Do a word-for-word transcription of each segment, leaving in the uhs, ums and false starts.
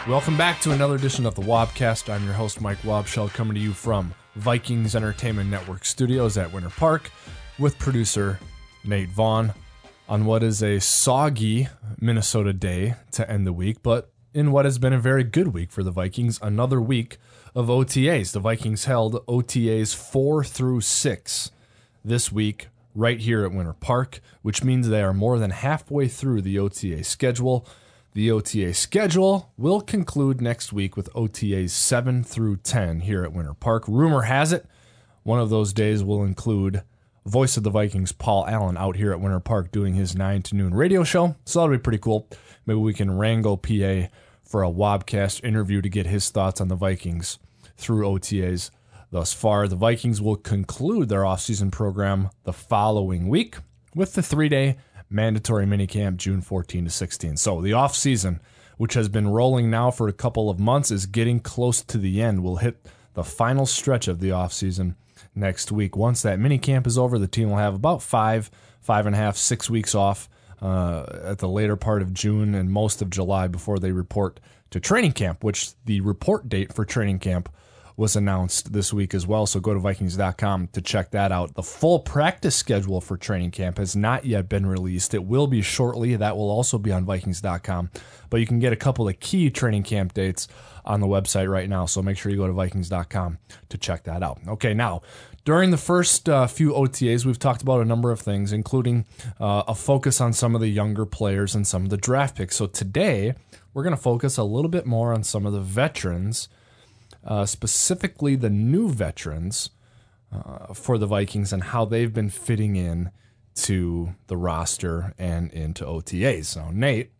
Welcome back to another edition of the Wobcast. I'm your host, Mike Wobschall, coming to you from Vikings Entertainment Network Studios at Winter Park with producer Nate Vaughn on what is a soggy Minnesota day to end the week, but in what has been a very good week for the Vikings, another week of O T As. The Vikings held O T As four through six this week right here at Winter Park, which means they are more than halfway through the O T A schedule. The O T A schedule will conclude next week with O T As seven through ten here at Winter Park. Rumor has it one of those days will include voice of the Vikings, Paul Allen, out here at Winter Park doing his nine to noon radio show. So that'll be pretty cool. Maybe we can wrangle P A for a Wobcast interview to get his thoughts on the Vikings through O T As thus far. The Vikings will conclude their offseason program the following week with the three-day mandatory minicamp June fourteenth to sixteenth. So the offseason, which has been rolling now for a couple of months, is getting close to the end. We'll hit the final stretch of the offseason next week. Once that minicamp is over, the team will have about five, five and a half, six weeks off uh, at the later part of June and most of July before they report to training camp, which the report date for training camp was announced this week as well, so go to Vikings dot com to check that out. The full practice schedule for training camp has not yet been released. It will be shortly. That will also be on Vikings dot com, but you can get a couple of key training camp dates on the website right now, so make sure you go to Vikings dot com to check that out. Okay, now, during the first uh, few O T As, we've talked about a number of things, including uh, a focus on some of the younger players and some of the draft picks. So today, we're going to focus a little bit more on some of the veterans, Uh, specifically the new veterans uh, for the Vikings and how they've been fitting in to the roster and into O T As. So, Nate,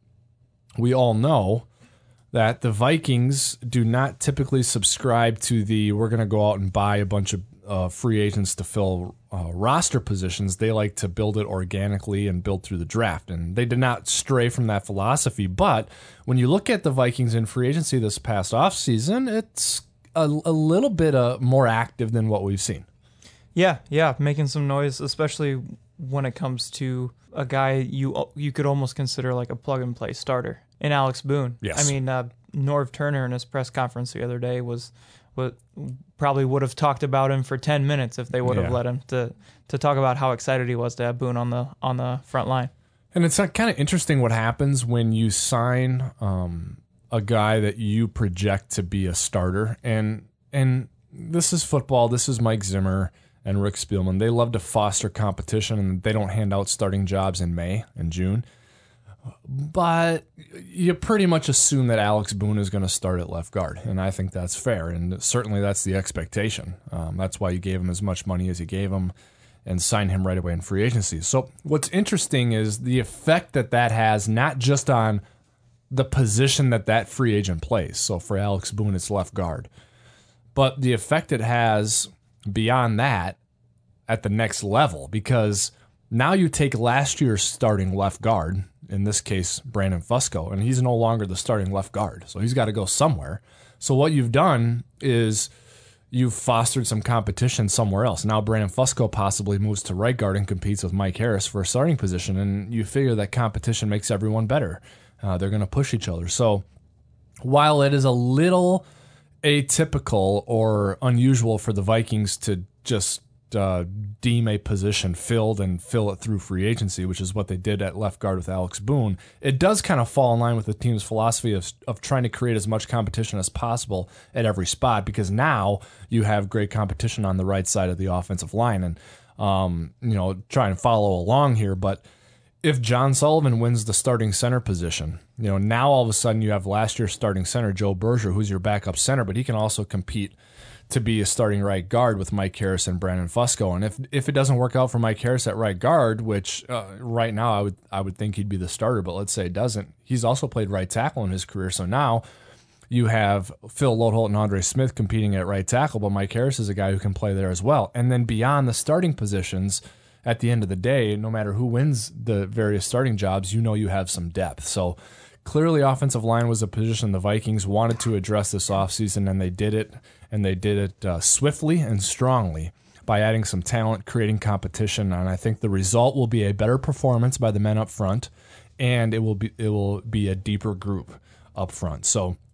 we all know that the Vikings do not typically subscribe to the we're going to go out and buy a bunch of uh, free agents to fill uh, roster positions. They like to build it organically and build through the draft, and they did not stray from that philosophy. But when you look at the Vikings in free agency this past offseason, it's a, a little bit uh, more active than what we've seen. Yeah, yeah, making some noise, especially when it comes to a guy you you could almost consider like a plug-and-play starter in Alex Boone. Yes. I mean, uh, Norv Turner in his press conference the other day was what probably would have talked about him for ten minutes if they would have Yeah. let him to to talk about how excited he was to have Boone on the on the front line. And it's kind of interesting what happens when you sign um, a guy that you project to be a starter. And and this is football. This is Mike Zimmer and Rick Spielman. They love to foster competition, and they don't hand out starting jobs in May and June. But you pretty much assume that Alex Boone is going to start at left guard, and I think that's fair, and certainly that's the expectation. Um, that's why you gave him as much money as you gave him and signed him right away in free agency. So what's interesting is the effect that that has, not just on the position that that free agent plays. So for Alex Boone, it's left guard. But the effect it has beyond that at the next level, because now you take last year's starting left guard, in this case, Brandon Fusco, and he's no longer the starting left guard, so he's got to go somewhere. So what you've done is you've fostered some competition somewhere else. Now Brandon Fusco possibly moves to right guard and competes with Mike Harris for a starting position, and you figure that competition makes everyone better. Uh, they're going to push each other. So while it is a little atypical or unusual for the Vikings to just uh, deem a position filled and fill it through free agency, which is what they did at left guard with Alex Boone, it does kind of fall in line with the team's philosophy of, of trying to create as much competition as possible at every spot, because now you have great competition on the right side of the offensive line. And, um, you know, try and follow along here, but if John Sullivan wins the starting center position, you know, now all of a sudden you have last year's starting center, Joe Berger, who's your backup center, but he can also compete to be a starting right guard with Mike Harris and Brandon Fusco. And if if it doesn't work out for Mike Harris at right guard, which uh, right now I would I would think he'd be the starter, but let's say it doesn't, he's also played right tackle in his career. So now you have Phil Loadholt and Andre Smith competing at right tackle, but Mike Harris is a guy who can play there as well. And then beyond the starting positions, at the end of the day, no matter who wins the various starting jobs, you know you have some depth. So clearly offensive line was a position the Vikings wanted to address this offseason, and they did it, and they did it uh, swiftly and strongly by adding some talent, creating competition, and I think the result will be a better performance by the men up front, and it will be it will be a deeper group up front. So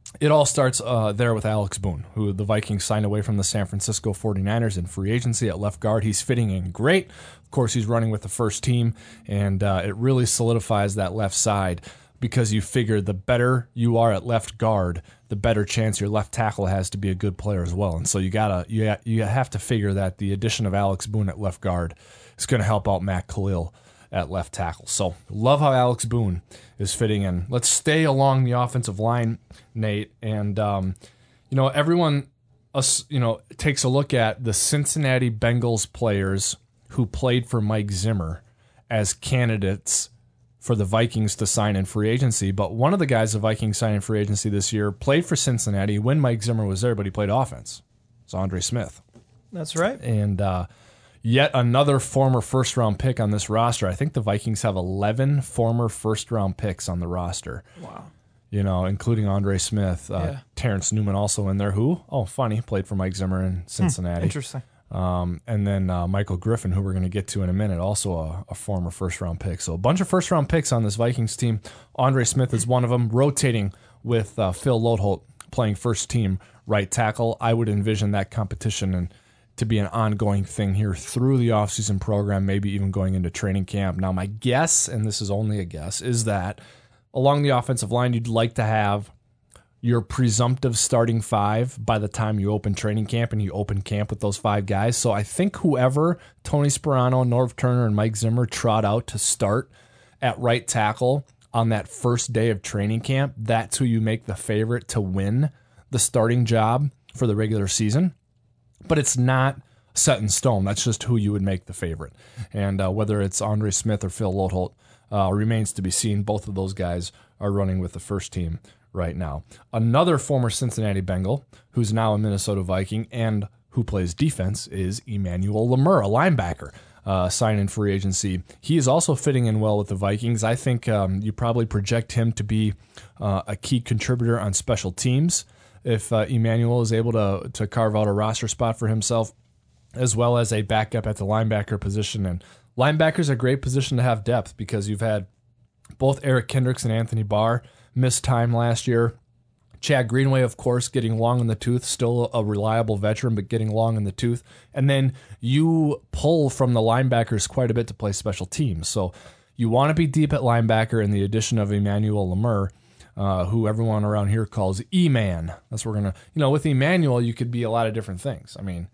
it all starts uh, there with Alex Boone, who the Vikings signed away from the San Francisco forty-niners in free agency at left guard. He's fitting in great. Of course, he's running with the first team, and uh, it really solidifies that left side because you figure the better you are at left guard, the better chance your left tackle has to be a good player as well. And so you gotta you you have to figure that the addition of Alex Boone at left guard is going to help out Matt Khalil at left tackle. So love how Alex Boone is fitting in. Let's stay along the offensive line, Nate, and um, you know everyone, us, you know, takes a look at the Cincinnati Bengals players who played for Mike Zimmer as candidates for the Vikings to sign in free agency. But one of the guys the Vikings signed in free agency this year played for Cincinnati when Mike Zimmer was there, but he played offense. It's Andre Smith. That's right. And uh, yet another former first-round pick on this roster. I think the Vikings have eleven former first-round picks on the roster. Wow. You know, including Andre Smith, uh, Yeah. Terrence Newman also in there. Who? Oh, funny, played for Mike Zimmer in Cincinnati. Hmm, interesting. Um, and then uh, Michael Griffin, who we're going to get to in a minute, also a, a former first-round pick. So a bunch of first-round picks on this Vikings team. Andre Smith is one of them, rotating with uh, Phil Lodeholt playing first-team right tackle. I would envision that competition and to be an ongoing thing here through the offseason program, maybe even going into training camp. Now, my guess, and this is only a guess, is that along the offensive line, you'd like to have your presumptive starting five by the time you open training camp and you open camp with those five guys. So I think whoever Tony Sperano, Norv Turner, and Mike Zimmer trot out to start at right tackle on that first day of training camp, that's who you make the favorite to win the starting job for the regular season. But it's not set in stone. That's just who you would make the favorite. And uh, whether it's Andre Smith or Phil Lodeholt uh, remains to be seen. Both of those guys are running with the first team right now. Another former Cincinnati Bengal who's now a Minnesota Viking and who plays defense is Emmanuel Lemur, a linebacker, uh, signed in free agency. He is also fitting in well with the Vikings. I think um, you probably project him to be uh, a key contributor on special teams if uh, Emmanuel is able to to carve out a roster spot for himself, as well as a backup at the linebacker position. And linebacker's a great position to have depth because you've had both Eric Kendricks and Anthony Barr missed time last year. Chad Greenway, of course, getting long in the tooth, still a reliable veteran, but getting long in the tooth. And then you pull from the linebackers quite a bit to play special teams. So you want to be deep at linebacker, and the addition of Emmanuel Lemur, uh, who everyone around here calls E-Man. That's what we're going to, you know, with Emmanuel, you could be a lot of different things. I mean,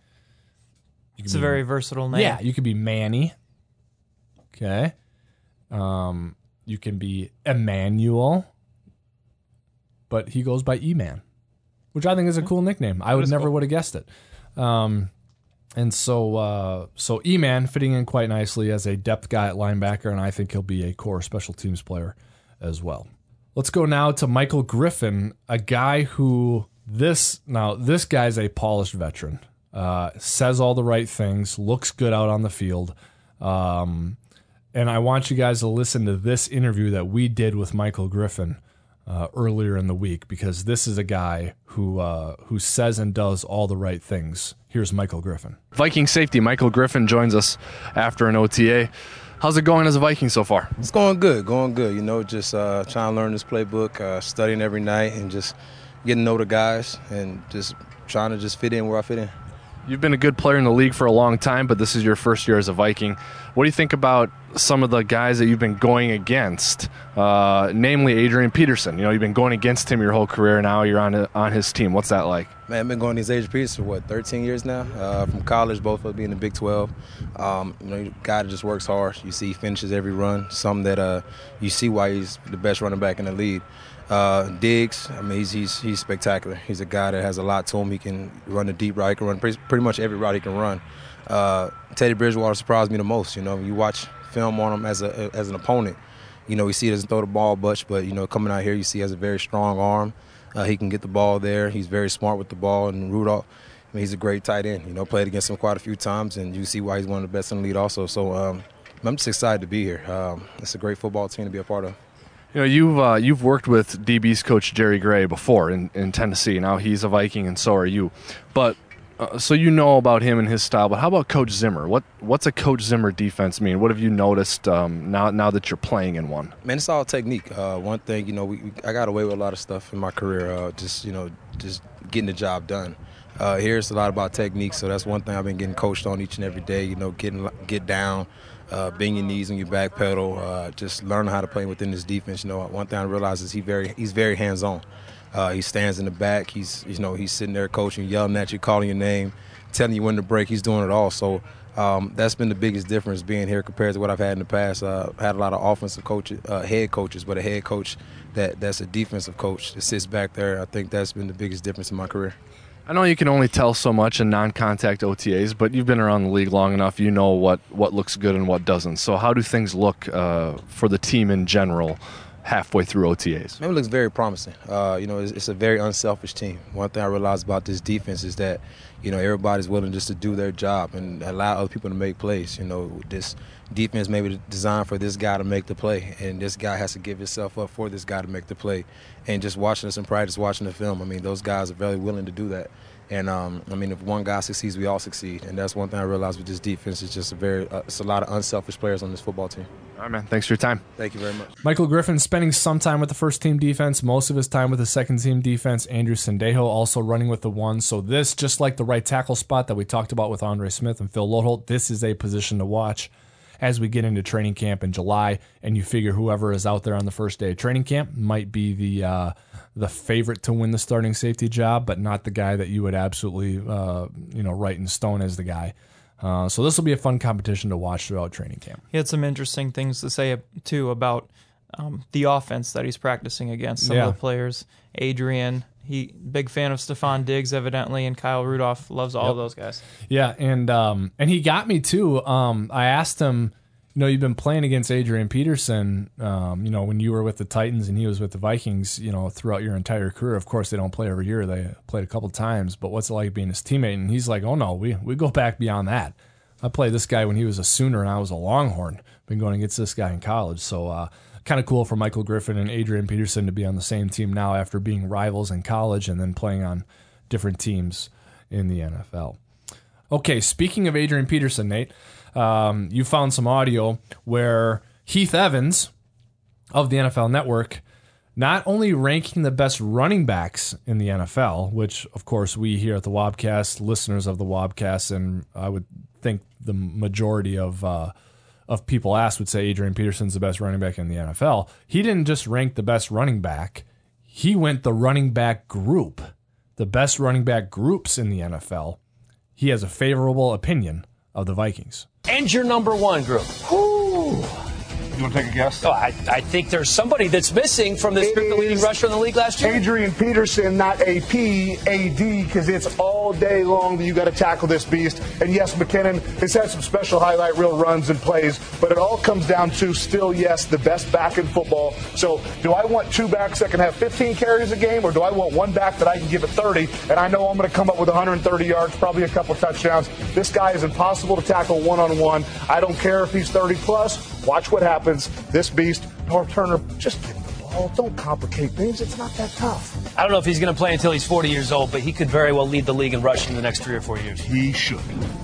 you could It's be, a very versatile name. yeah, you could be Manny. Okay. Um, you can be Emmanuel. But he goes by E-Man, which I think is a cool nickname. I would never cool. would have guessed it. Um, and so uh, so E-Man fitting in quite nicely as a depth guy at linebacker, and I think he'll be a core special teams player as well. Let's go now to Michael Griffin, a guy who this now this guy's a polished veteran, uh, says all the right things, looks good out on the field. Um, and I want you guys to listen to this interview that we did with Michael Griffin Uh, earlier in the week, because this is a guy who uh, who says and does all the right things. Here's Michael Griffin. Viking safety Michael Griffin joins us after an O T A. How's it going as a Viking so far? It's going good, going good. You know, just uh, trying to learn this playbook, uh, studying every night, and just getting to know the guys, and just trying to just fit in where I fit in. You've been a good player in the league for a long time, but this is your first year as a Viking. What do you think about some of the guys that you've been going against, uh, namely Adrian Peterson? You know, you've been going against him your whole career. Now you're on a, on his team. What's that like? Man, I've been going against Adrian Peterson for, what, thirteen years now? Uh, from college, both of us being in the Big twelve. Um, you know, a guy that just works hard. You see he finishes every run, something that uh, you see why he's the best running back in the league. Uh, Diggs, I mean, he's, he's he's spectacular. He's a guy that has a lot to him. He can run the deep route. He can run pretty, pretty much every route he can run. Uh, Teddy Bridgewater surprised me the most. You know, you watch film on him as a as an opponent. You know, we see he doesn't throw the ball much, but, you know, coming out here, you see he has a very strong arm. Uh, he can get the ball there. He's very smart with the ball. And Rudolph, I mean, he's a great tight end. You know, played against him quite a few times, and you see why he's one of the best in the league also. So um, I'm just excited to be here. Um, it's a great football team to be a part of. You know, you've uh, you've worked with D B's coach Jerry Gray before in, in Tennessee. Now he's a Viking, and so are you. But Uh, so you know about him and his style, but how about Coach Zimmer? What What's a Coach Zimmer defense mean? What have you noticed um, now now that you're playing in one? Man, it's all technique. Uh, one thing, you know, we, we, I got away with a lot of stuff in my career, uh, just, you know, just getting the job done. Uh, here it's a lot about technique, so that's one thing I've been getting coached on each and every day, you know, getting get down, uh, bend your knees on your back pedal, uh, just learning how to play within this defense. You know, one thing I realized is he very he's very hands-on. Uh, he stands in the back. He's, you know, he's sitting there coaching, yelling at you, calling your name, telling you when to break. He's doing it all. So um, that's been the biggest difference being here compared to what I've had in the past. Uh, I've had a lot of offensive coaches, uh, head coaches, but a head coach that that's a defensive coach that sits back there. I think that's been the biggest difference in my career. I know you can only tell so much in non-contact O T As, but you've been around the league long enough. You know what, what looks good and what doesn't. So how do things look uh, for the team in general halfway through O T As? Man, it looks very promising. Uh, you know, it's, it's a very unselfish team. One thing I realized about this defense is that, you know, everybody's willing just to do their job and allow other people to make plays. You know, this defense may be designed for this guy to make the play, and this guy has to give himself up for this guy to make the play. And just watching us in practice, watching the film, I mean, those guys are very willing to do that. And, um, I mean, if one guy succeeds, we all succeed. And that's one thing I realized with this defense. It's just a very uh, – it's a lot of unselfish players on this football team. All right, man. Thanks for your time. Thank you very much. Michael Griffin spending some time with the first-team defense, most of his time with the second-team defense. Andrew Sendejo also running with the one. So this, just like the right tackle spot that we talked about with Andre Smith and Phil Lodeholt, this is a position to watch as we get into training camp in July, and you figure whoever is out there on the first day of training camp might be the uh, the favorite to win the starting safety job, but not the guy that you would absolutely uh, you know write in stone as the guy. Uh, so this will be a fun competition to watch throughout training camp. He had some interesting things to say, too, about um, the offense that he's practicing against. Some Yeah. of the players, Adrian, he big fan of Stephon Diggs, evidently, and Kyle Rudolph loves all Yep. of those guys. Yeah, and um, and he got me too. Um, I asked him, you know, you've been playing against Adrian Peterson, um, you know, when you were with the Titans and he was with the Vikings, you know, throughout your entire career. Of course, they don't play every year. They played a couple times, but what's it like being his teammate? And he's like, oh, no, we, we go back beyond that. I played this guy when he was a Sooner and I was a Longhorn. Been going against this guy in college. So uh, kind of cool for Michael Griffin and Adrian Peterson to be on the same team now after being rivals in college and then playing on different teams in the N F L. Okay, speaking of Adrian Peterson, Nate, um, you found some audio where Heath Evans of the N F L Network not only ranking the best running backs in the N F L, which, of course, we here at the Wobcast, listeners of the Wobcast, and I would think the majority of uh, of people asked would say Adrian Peterson's the best running back in the N F L. He didn't just rank the best running back. He went the running back group, the best running back groups in the N F L. He has a favorable opinion of the Vikings. And your number one group. Ooh. You want to take a guess? Oh, I, I think there's somebody that's missing from this group, the leading rusher in the league last year. Adrian Peterson, not A P, A D, because it's all day long that you got to tackle this beast. And yes, McKinnon has had some special highlight reel runs and plays, but it all comes down to still, yes, the best back in football. So do I want two backs that can have fifteen carries a game, or do I want one back that I can give it thirty, and I know I'm going to come up with one hundred thirty yards, probably a couple touchdowns? This guy is impossible to tackle one-on-one. I don't care if he's thirty plus. Watch what happens. This beast, North Turner, just give him the ball. Don't complicate things. It's not that tough. I don't know if he's going to play until he's forty years old, but he could very well lead the league in rushing in the next three or four years. He should.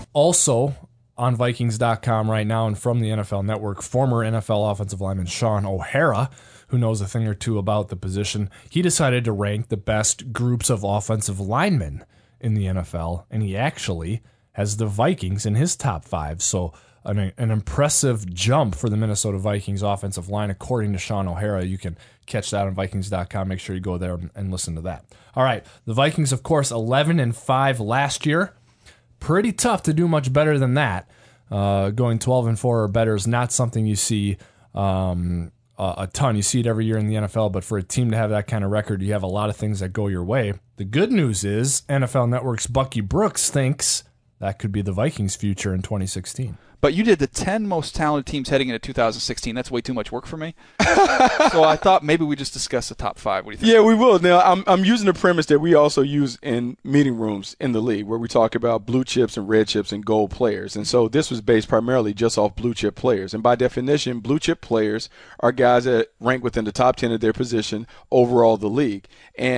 Also on Vikings dot com right now and from the N F L Network, former N F L offensive lineman Shaun O'Hara, who knows a thing or two about the position, he decided to rank the best groups of offensive linemen in the N F L, and he actually has the Vikings in his top five. So An, an impressive jump for the Minnesota Vikings offensive line, according to Shaun O'Hara. You can catch that on Vikings dot com. Make sure you go there and, and listen to that. All right, the Vikings, of course, eleven and five last year. Pretty tough to do much better than that. Uh, going twelve and four or better is not something you see um, a, a ton. You see it every year in the N F L, but for a team to have that kind of record, you have a lot of things that go your way. The good news is N F L Network's Bucky Brooks thinks that could be the Vikings' future in twenty sixteen. But you did the ten most talented teams heading into two thousand sixteen. That's way too much work for me. So I thought maybe we just discuss the top five. What do you think? Yeah, we will. Now, I'm I'm using the premise that we also use in meeting rooms in the league, where we talk about blue chips and red chips and gold players. And so this was based primarily just off blue chip players. And by definition, blue chip players are guys that rank within the top ten of their position overall the league. And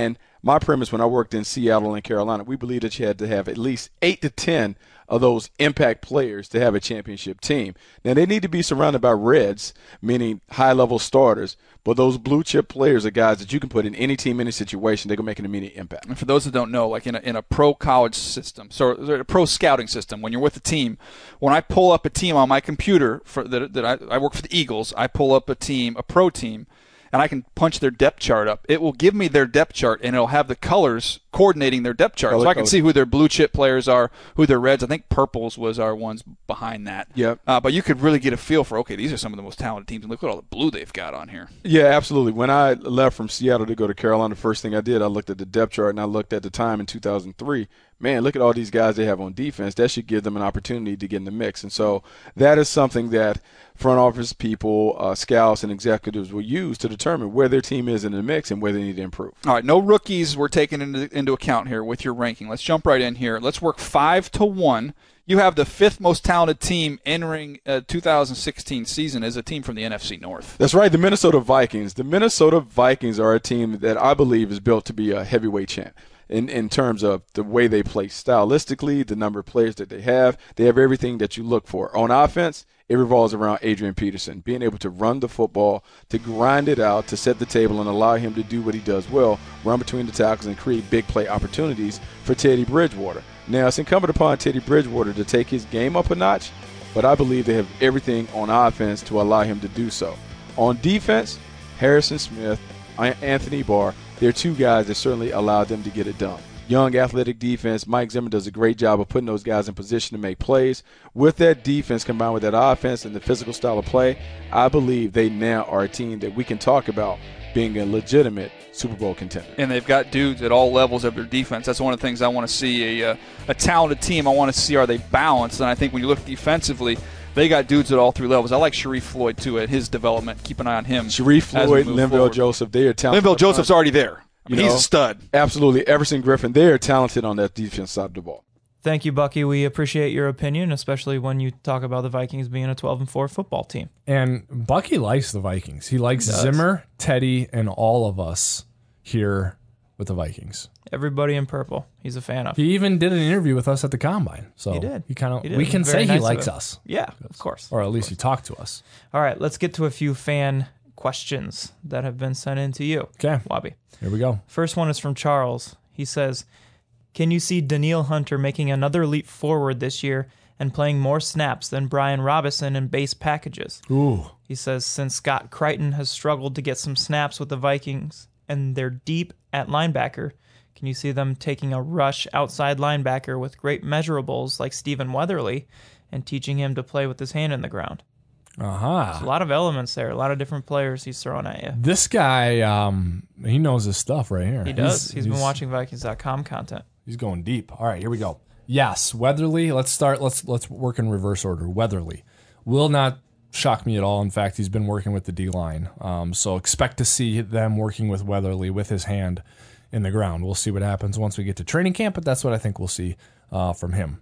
my premise when I worked in Seattle and Carolina, we believed that you had to have at least eight to ten of those impact players to have a championship team. Now, they need to be surrounded by Reds, meaning high-level starters, but those blue-chip players are guys that you can put in any team, any situation, they can make an immediate impact. And for those that don't know, like in a, in a pro college system, so a pro scouting system, when you're with a team, when I pull up a team on my computer for that, that I, I work for the Eagles, I pull up a team, a pro team, and I can punch their depth chart up. It will give me their depth chart, and it'll have the colors coordinating their depth chart. Color so I can code. see who their blue chip players are, who their reds. I think purples was our ones behind that. Yep. Uh, but you could really get a feel for, okay, these are some of the most talented teams, and look at all the blue they've got on here. Yeah, absolutely. When I left from Seattle to go to Carolina, the first thing I did, I looked at the depth chart, and I looked at the time in two thousand three. Man, look at all these guys they have on defense. That should give them an opportunity to get in the mix. And so that is something that front office people, uh, scouts, and executives will use to determine where their team is in the mix and where they need to improve. All right, no rookies were taken into, into account here with your ranking. Let's jump right in here. Let's work five to one. You have the fifth most talented team entering uh, two thousand sixteen season as a team from the N F C North. That's right, the Minnesota Vikings. The Minnesota Vikings are a team that I believe is built to be a heavyweight champ. In, in terms of the way they play stylistically, the number of players that they have. They have everything that you look for. On offense, it revolves around Adrian Peterson, being able to run the football, to grind it out, to set the table and allow him to do what he does well, run between the tackles and create big play opportunities for Teddy Bridgewater. Now, it's incumbent upon Teddy Bridgewater to take his game up a notch, but I believe they have everything on offense to allow him to do so. On defense, Harrison Smith, Anthony Barr, they're two guys that certainly allowed them to get it done. Young, athletic defense. Mike Zimmer does a great job of putting those guys in position to make plays. With that defense combined with that offense and the physical style of play, I believe they now are a team that we can talk about being a legitimate Super Bowl contender. And they've got dudes at all levels of their defense. That's one of the things I want to see. A, uh, a talented team, I want to see, are they balanced? And I think when you look defensively, they got dudes at all three levels. I like Sharif Floyd, too, at his development. Keep an eye on him. Sharif Floyd, Linval Joseph, they are talented. Linval Joseph's already there. I mean, You he's know, a stud. Absolutely. Everson Griffin, they are talented on that defense side of the ball. Thank you, Bucky. We appreciate your opinion, especially when you talk about the Vikings being a twelve and four football team. And Bucky likes the Vikings. He likes He does. Zimmer, Teddy, and all of us here with the Vikings. Everybody in purple, he's a fan of. He even did an interview with us at the Combine. So He did. He kind of He did. we can Very say nice he of likes him. us, Yeah, of course. or at least he talked to us. All right, let's get to a few fan questions that have been sent in to you. Okay. Wabi. Here we go. First one is from Charles. He says, can you see Danielle Hunter making another leap forward this year and playing more snaps than Brian Robinson in base packages? Ooh. He says, since Scott Crichton has struggled to get some snaps with the Vikings and they're deep at linebacker, can you see them taking a rush outside linebacker with great measurables like Stephen Weatherly and teaching him to play with his hand in the ground? Uh-huh. A lot of elements there, a lot of different players he's throwing at you. This guy, um, he knows his stuff right here. He does. he's, he's been watching Vikings dot com content. He's going deep. All right, here we go. Yes, Weatherly. Let's start. Let's let's work in reverse order. Weatherly will not shock me at all. In fact, he's been working with the D line, um, so expect to see them working with Weatherly with his hand in the ground. We'll see what happens once we get to training camp, but that's what I think we'll see uh, from him.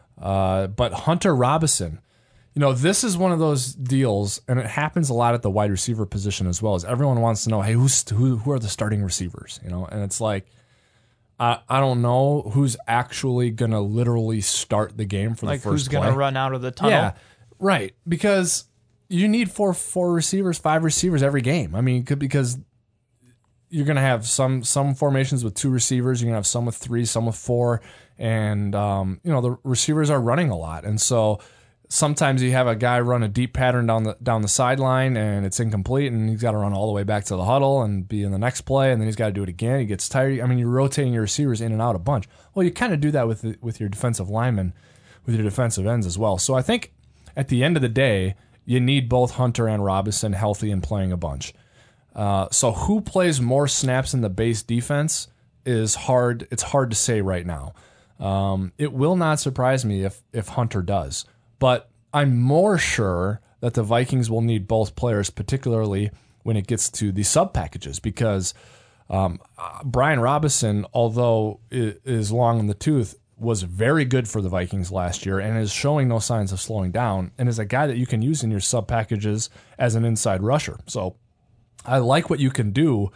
Uh, but Hunter Robinson. You know, this is one of those deals, and it happens a lot at the wide receiver position as well, as everyone wants to know, hey, who's who, who are the starting receivers? You know, and it's like, I, I don't know who's actually going to literally start the game for Like the first who's play. going to run out of the tunnel? Yeah, right. Because you need four four receivers, five receivers every game. I mean, could, because you're going to have some some formations with two receivers. You're going to have some with three, some with four. And, um, you know, the receivers are running a lot. And so sometimes you have a guy run a deep pattern down the down the sideline and it's incomplete, and he's got to run all the way back to the huddle and be in the next play, and then he's got to do it again. He gets tired. I mean, you're rotating your receivers in and out a bunch. Well, you kind of do that with the, with your defensive linemen, with your defensive ends as well. So I think at the end of the day, you need both Hunter and Robinson healthy and playing a bunch. Uh, so who plays more snaps in the base defense is hard. It's hard to say right now. Um, it will not surprise me if if Hunter does. But I'm more sure that the Vikings will need both players, particularly when it gets to the sub packages, because um, Brian Robinson, although it is long in the tooth, was very good for the Vikings last year and is showing no signs of slowing down, and is a guy that you can use in your sub packages as an inside rusher. So I like what you can do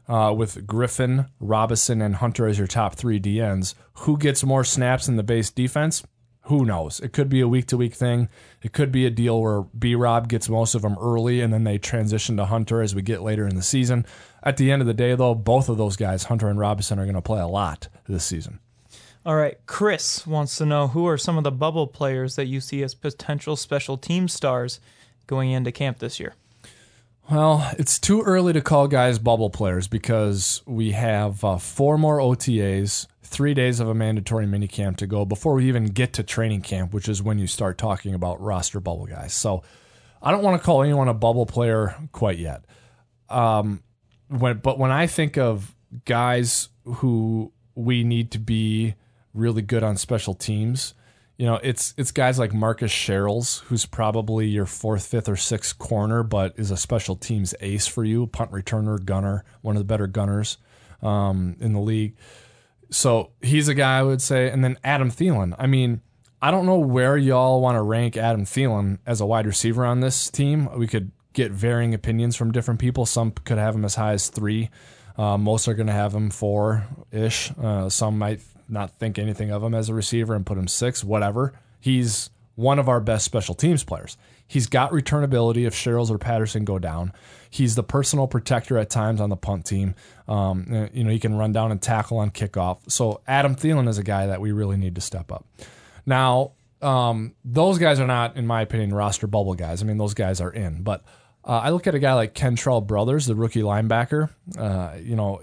uh, with Griffin, Robinson, and Hunter as your top three D Ns. Who gets more snaps in the base defense? Who knows? It could be a week-to-week thing. It could be a deal where B-Rob gets most of them early and then they transition to Hunter as we get later in the season. At the end of the day, though, both of those guys, Hunter and Robinson, are going to play a lot this season. All right, Chris wants to know who are some of the bubble players that you see as potential special team stars going into camp this year? Well, it's too early to call guys bubble players because we have uh, four more O T As, three days of a mandatory minicamp to go before we even get to training camp, which is when you start talking about roster bubble guys. So I don't want to call anyone a bubble player quite yet. Um, when, but when I think of guys who we need to be really good on special teams, you know, it's it's guys like Marcus Sherrills, who's probably your fourth, fifth, or sixth corner, but is a special teams ace for you, punt returner, gunner, one of the better gunners um, in the league. So he's a guy I would say. And then Adam Thielen. I mean, I don't know where y'all want to rank Adam Thielen as a wide receiver on this team. We could get varying opinions from different people. Some could have him as high as three. Uh, most are going to have him four-ish. Uh, some might not think anything of him as a receiver and put him six, whatever. He's one of our best special teams players. He's got returnability if Sherrills or Patterson go down. He's the personal protector at times on the punt team. Um, you know, he can run down and tackle on kickoff. So Adam Thielen is a guy that we really need to step up. Now, um, those guys are not, in my opinion, roster bubble guys. I mean, those guys are in. But uh, I look at a guy like Kentrell Brothers, the rookie linebacker. Uh, you know,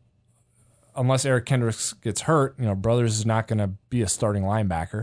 unless Eric Kendricks gets hurt, you know, Brothers is not going to be a starting linebacker.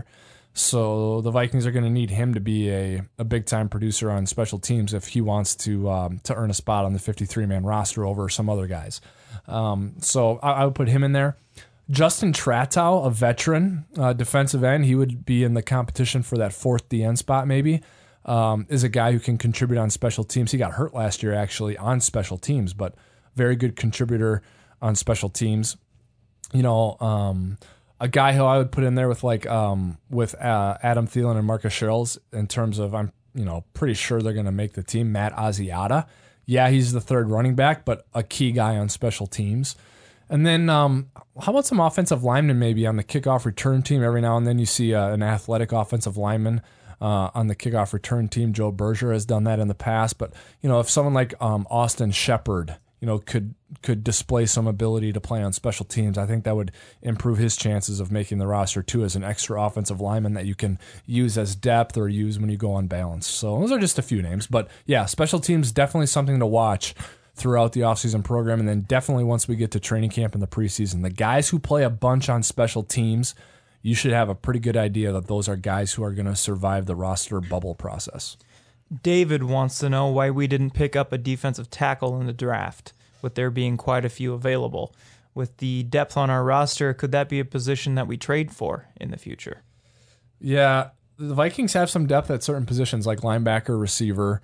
So the Vikings are going to need him to be a, a big-time producer on special teams if he wants to um, to earn a spot on the fifty-three man roster over some other guys. Um, so I, I would put him in there. Justin Tratow, a veteran uh, defensive end, he would be in the competition for that fourth D N spot maybe, um, is a guy who can contribute on special teams. He got hurt last year actually on special teams, but very good contributor on special teams. You know, um, a guy who I would put in there with like um, with uh, Adam Thielen and Marcus Sherrills in terms of I'm you know pretty sure they're going to make the team. Matt Asiata, yeah, he's the third running back, but a key guy on special teams. And then um, how about some offensive linemen maybe on the kickoff return team? Every now and then you see uh, an athletic offensive lineman uh, on the kickoff return team. Joe Berger has done that in the past, but you know if someone like um, Austin Shepard, you know, could could display some ability to play on special teams, I think that would improve his chances of making the roster too as an extra offensive lineman that you can use as depth or use when you go on balance. So those are just a few names, but yeah, special teams definitely something to watch throughout the offseason program, and then definitely once we get to training camp in the preseason. The guys who play a bunch on special teams, you should have a pretty good idea that those are guys who are going to survive the roster bubble process. David wants to know why we didn't pick up a defensive tackle in the draft, with there being quite a few available. With the depth on our roster, could that be a position that we trade for in the future? Yeah, the Vikings have some depth at certain positions like linebacker, receiver,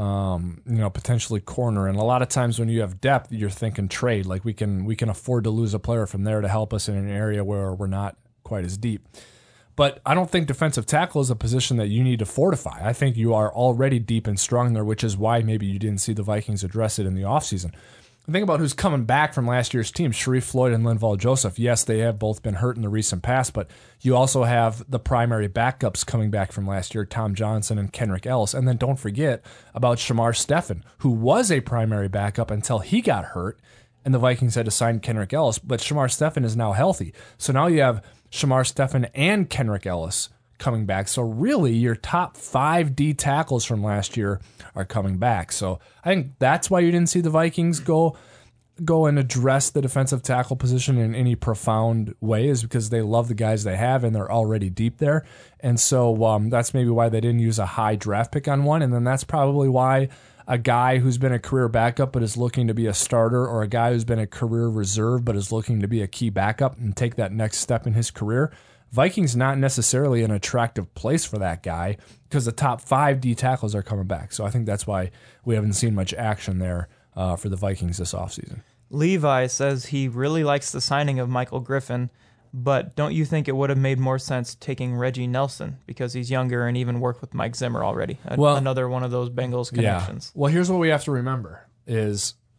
um, you know, potentially corner. And a lot of times when you have depth, you're thinking trade. Like we can we can afford to lose a player from there to help us in an area where we're not quite as deep. But I don't think defensive tackle is a position that you need to fortify. I think you are already deep and strong there, which is why maybe you didn't see the Vikings address it in the offseason. Think about who's coming back from last year's team, Sharif Floyd and Linval Joseph. Yes, they have both been hurt in the recent past, but you also have the primary backups coming back from last year, Tom Johnson and Kenrick Ellis. And then don't forget about Shamar Stephen, who was a primary backup until he got hurt, and the Vikings had to sign Kenrick Ellis. But Shamar Stephen is now healthy. So now you have Shamar Stephen and Kenrick Ellis coming back. So really, your top five D tackles from last year are coming back. So I think that's why you didn't see the Vikings go go and address the defensive tackle position in any profound way, is because they love the guys they have and they're already deep there. And so um, that's maybe why they didn't use a high draft pick on one. And then that's probably why a guy who's been a career backup but is looking to be a starter, or a guy who's been a career reserve but is looking to be a key backup and take that next step in his career, Vikings not necessarily an attractive place for that guy because the top five D tackles are coming back. So I think that's why we haven't seen much action there uh, for the Vikings this offseason. Levi says he really likes the signing of Michael Griffin, but don't you think it would have made more sense taking Reggie Nelson because he's younger and even worked with Mike Zimmer already? A- well, another one of those Bengals connections. Yeah. Well, here's what we have to remember is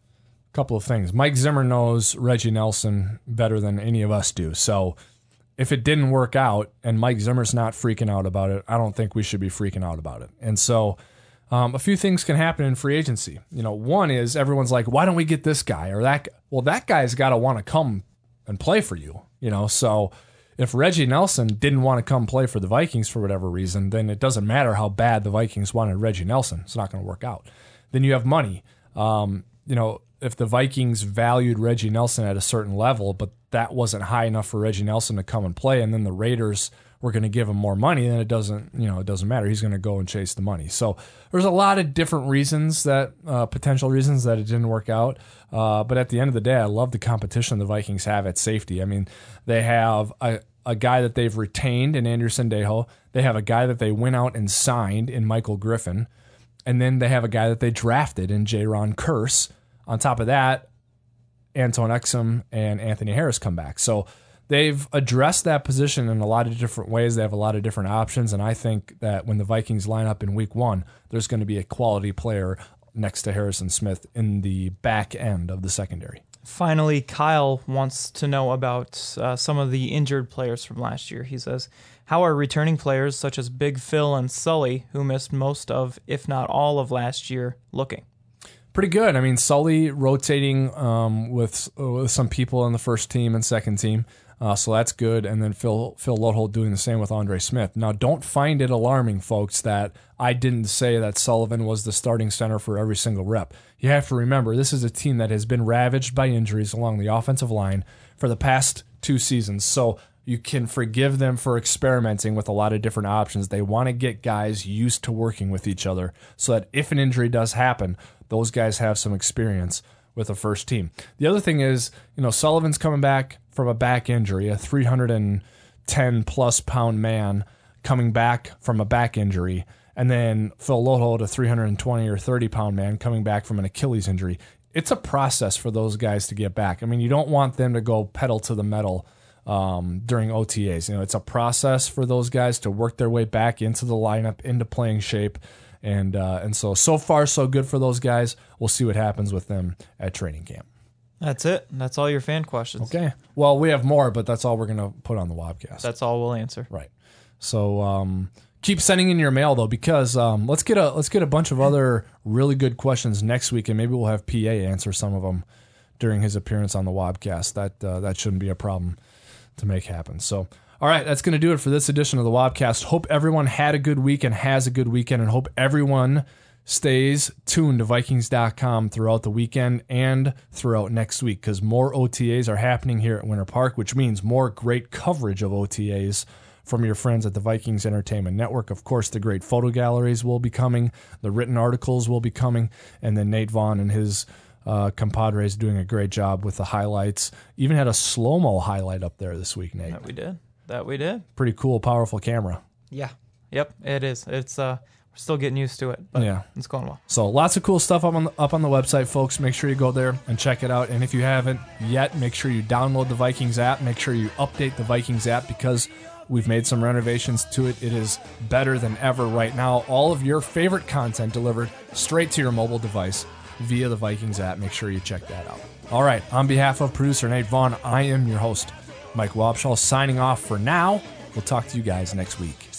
couple of things. Mike Zimmer knows Reggie Nelson better than any of us do. So if it didn't work out and Mike Zimmer's not freaking out about it, I don't think we should be freaking out about it. And so um, a few things can happen in free agency. You know, one is everyone's like, why don't we get this guy or that guy? Well, that guy's got to want to come and play for you, you know. So if Reggie Nelson didn't want to come play for the Vikings for whatever reason, then it doesn't matter how bad the Vikings wanted Reggie Nelson. It's not going to work out. Then you have money. Um, you know, if the Vikings valued Reggie Nelson at a certain level, but that wasn't high enough for Reggie Nelson to come and play, and then the Raiders were going to give him more money, then it doesn't, you know, it doesn't matter. He's going to go and chase the money. So there's a lot of different reasons that, uh, potential reasons that it didn't work out. Uh, but at the end of the day, I love the competition the Vikings have at safety. I mean, they have a, a guy that they've retained in Andrew Sendejo. They have a guy that they went out and signed in Michael Griffin. And then they have a guy that they drafted in Jaron Kearse. On top of that, Anton Exum and Anthony Harris come back. So they've addressed that position in a lot of different ways. They have a lot of different options. And I think that when the Vikings line up in week one, there's going to be a quality player next to Harrison Smith in the back end of the secondary. Finally, Kyle wants to know about uh, some of the injured players from last year. He says, how are returning players such as Big Phil and Sully, who missed most of, if not all of last year, looking? Pretty good. I mean, Sully rotating um, with, with some people in the first team and second team, uh, so that's good. And then Phil Phil Lodeholt doing the same with Andre Smith. Now, don't find it alarming, folks, that I didn't say that Sullivan was the starting center for every single rep. You have to remember, this is a team that has been ravaged by injuries along the offensive line for the past two seasons. So you can forgive them for experimenting with a lot of different options. They want to get guys used to working with each other so that if an injury does happen, those guys have some experience with the first team. The other thing is, you know, Sullivan's coming back from a back injury, a three hundred ten plus pound man coming back from a back injury, and then Phil Lodeholt, a three hundred twenty or thirty pound man coming back from an Achilles injury. It's a process for those guys to get back. I mean, you don't want them to go pedal to the metal um, during O T As. You know, it's a process for those guys to work their way back into the lineup, into playing shape. And uh, and so, so far, so good for those guys. We'll see what happens with them at training camp. That's it. That's all your fan questions. Okay. Well, we have more, but that's all we're going to put on the Wobcast. That's all we'll answer. Right. So um, keep sending in your mail, though, because um, let's get a let's get a bunch of other really good questions next week, and maybe we'll have P A answer some of them during his appearance on the Wobcast. That, uh, that shouldn't be a problem to make happen. So... all right, that's going to do it for this edition of the Wobcast. Hope everyone had a good week and has a good weekend, and hope everyone stays tuned to Vikings dot com throughout the weekend and throughout next week, because more O T As are happening here at Winter Park, which means more great coverage of O T As from your friends at the Vikings Entertainment Network. Of course, the great photo galleries will be coming, the written articles will be coming, and then Nate Vaughn and his Uh, compadres doing a great job with the highlights. Even had a slow-mo highlight up there this week, Nate. That we did. That we did. Pretty cool, powerful camera. Yeah. Yep, it is. It's uh we're still getting used to it, but yeah, it's going well. So lots of cool stuff up on the, up on the website, folks. Make sure you go there and check it out. And if you haven't yet, make sure you download the Vikings app. Make sure you update the Vikings app, because we've made some renovations to it. It is better than ever right now. All of your favorite content delivered straight to your mobile device via the Vikings app. Make sure you check that out. All right, on behalf of producer Nate Vaughn, I am your host, Mike Wobschall, signing off for now. We'll talk to you guys next week.